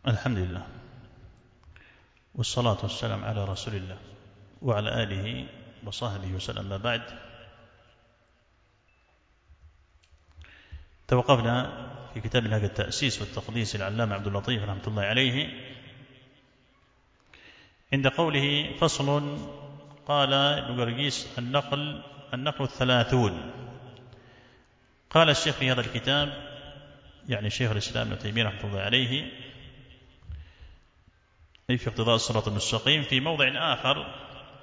الحمد لله والصلاة والسلام على رسول الله وعلى آله وصحبه وسلم. ما بعد، توقفنا في كتاب هذا التأسيس والتقديس العلامة عبد اللطيف رحمة الله عليه عند قوله: فصل. قال ابن قرقيس: النقل 30. قال الشيخ في هذا الكتاب، يعني شيخ الإسلام ابن تيمية رحمة الله عليه، في اقتضاء الصراط المستقيم، في موضع آخر: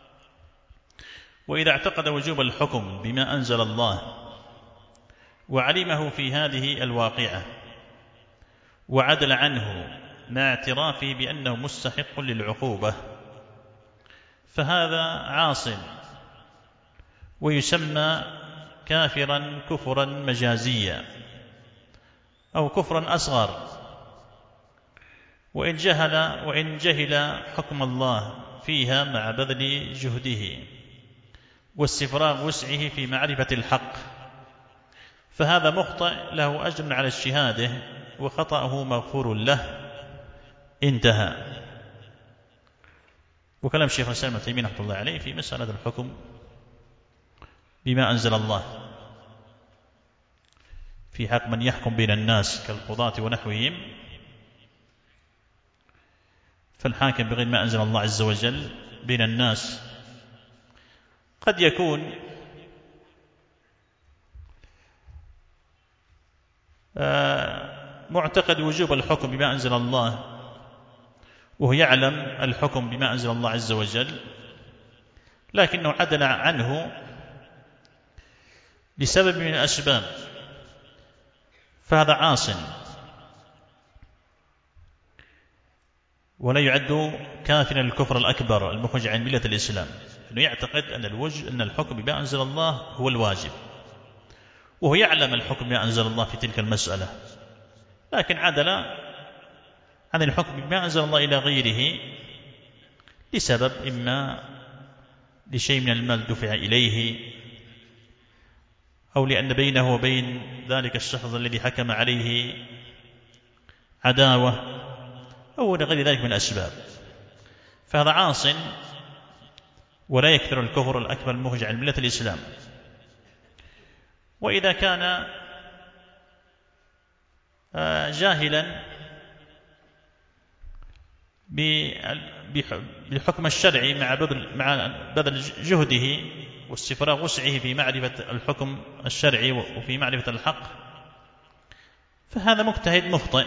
وإذا اعتقد وجوب الحكم بما أنزل الله وعلمه في هذه الواقعة وعدل عنه مع اعترافه بأنه مستحق للعقوبة، فهذا عاص ويسمى كافرا كفرا مجازيا أو كفرا أصغر، وإن جهل حكم الله فيها مع بذل جهده واستفراغ وسعه في معرفة الحق، فهذا مخطئ له أجر على اجتهاده وخطأه مغفور له. انتهى. وكلام شيخ الإسلام ابن تيمية رحمة الله عليه في مسألة الحكم بما أنزل الله في حق من يحكم بين الناس كالقضاة ونحوهم، فالحاكم بغير ما أنزل الله عز وجل بين الناس قد يكون معتقد وجوب الحكم بما أنزل الله وهو يعلم الحكم بما أنزل الله عز وجل، لكنه عدل عنه لسبب من الأسباب، فهذا عاص ولا يعد كافرا الكفر الأكبر المخرج عن ملة الإسلام، أنه يعتقد أن الحكم بما أنزل الله هو الواجب، وهو يعلم الحكم بما أنزل الله في تلك المسألة، لكن عدل عن الحكم بما أنزل الله إلى غيره لسبب، إما لشيء من المال دفع إليه، أو لأن بينه وبين ذلك الشخص الذي حكم عليه عداوة، أو لغير ذلك من الأسباب، فهذا عاص ولا يكفر الكفر الأكبر المخرج عن ملة الإسلام. وإذا كان جاهلا بالحكم الشرعي مع بذل جهده واستفراغ وسعه في معرفة الحكم الشرعي وفي معرفة الحق، فهذا مجتهد مخطئ،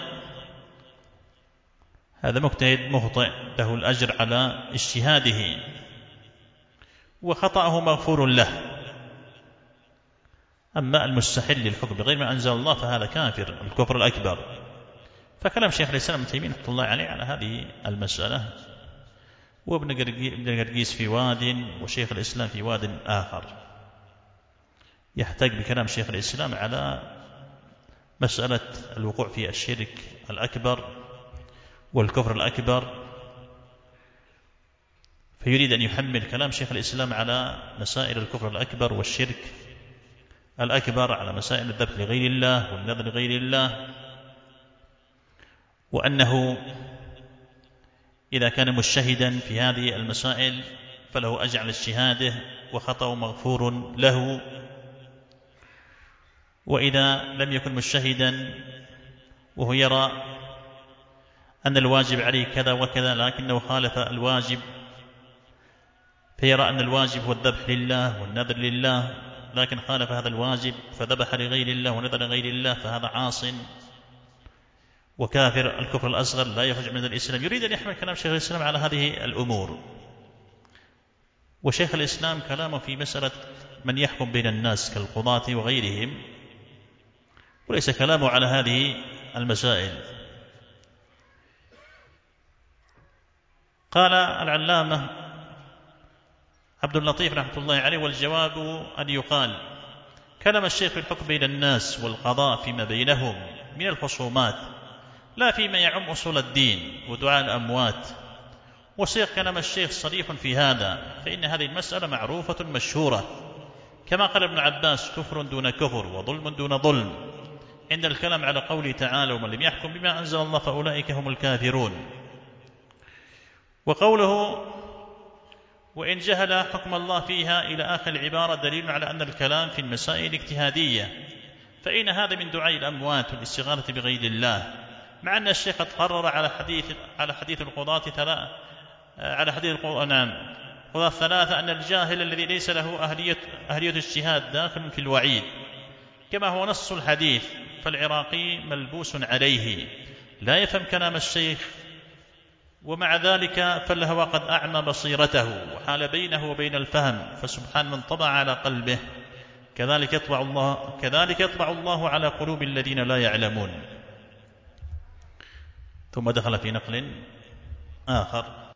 هذا مجتهد مخطئ له الأجر على اجتهاده وخطأه مغفور له. أما المستحل للحكم بغير ما أنزل الله فهذا كافر الكفر الأكبر. فكلام شيخ الإسلام ابن تيمية رحمة الله عليه على هذه المسألة، وابن قرقيس في واد وشيخ الإسلام في واد آخر، يحتاج بكلام شيخ الإسلام على مسألة الوقوع في الشرك الأكبر والكفر الأكبر، فيريد أن يحمل كلام شيخ الإسلام على مسائل الكفر الأكبر والشرك الأكبر، على مسائل الذبح لغير الله والنذر لغير الله، وأنه إذا كان مجتهدا في هذه المسائل فله أجر على اجتهاده وخطأه مغفور له، وإذا لم يكن مجتهدا وهو يرى أن الواجب عليه كذا وكذا لكنه خالف الواجب، فيرى أن الواجب هو الذبح لله والنذر لله، لكن خالف هذا الواجب فذبح لغير الله ونذر لغير الله، فهذا عاص وكافر الكفر الأصغر لا يخرج من الإسلام. يريد أن يحمل كلام شيخ الإسلام على هذه الأمور. وشيخ الإسلام كلامه في مسألة من يحكم بين الناس كالقضاة وغيرهم، وليس كلامه على هذه المسائل. قال العلامة عبد اللطيف رحمة الله عليه: والجواب أن يقال كلام الشيخ في الحكم بين الناس والقضاء فيما بينهم من الخصومات، لا فيما يعم أصول الدين ودعاء الأموات، وصيغ كلام الشيخ صريح في هذا، فإن هذه المسألة معروفة مشهورة، كما قال ابن عباس: كفر دون كفر وظلم دون ظلم، عند الكلام على قوله تعالى ومن لم يحكم بما أنزل الله فأولئك هم الكافرون. وقوله وإن جهل حكم الله فيها إلى آخر العبارة دليل على أن الكلام في المسائل الاجتهادية، فإن هذا من دعاء الأموات والاستغاثة بغير الله، مع أن الشيخ قد قرر على حديث القضاة قضاة ثلاثة أن الجاهل الذي ليس له أهلية اجتهاد داخل في الوعيد، كما هو نص الحديث، فالعراقي ملبوس عليه لا يفهم كلام الشيخ، ومع ذلك فالهوى قد أعمى بصيرته وحال بينه وبين الفهم، فسبحان من طبع على قلبه، كذلك يطبع الله على قلوب الذين لا يعلمون. ثم دخل في نقل آخر